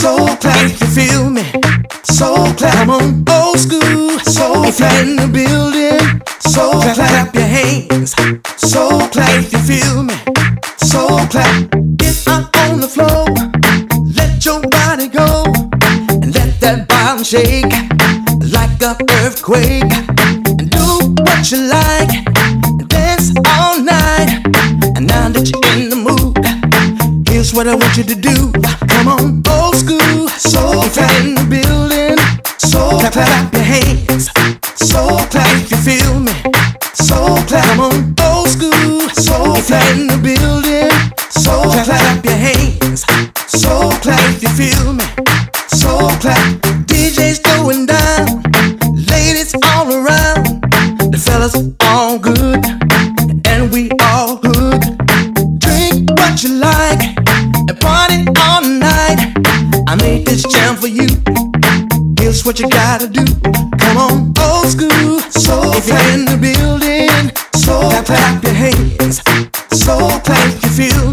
So clap if you feel me. So clap, come on, old school. So if you're in the building, so clap your hands. So clap if you feel me. So clap, get up on the floor. Let your body go and let that bottom shake like an earthquake. And do what you like, dance all night. And now that you're in the mood, here's what I want you to do. Come on, old school. So clap in the building. So clap your hands. So clap if you feel me. So clap, come on, old school. So clap in the building. So clap your hands. So clap if you feel me. So clap. DJ's going down. Ladies all around. The fellas all good. And we all hood. Drink what you like and party all night. I made this jam for you. Here's what you gotta do. Come on, old school. So if you're in the building, so clap your hands. So clap if you feel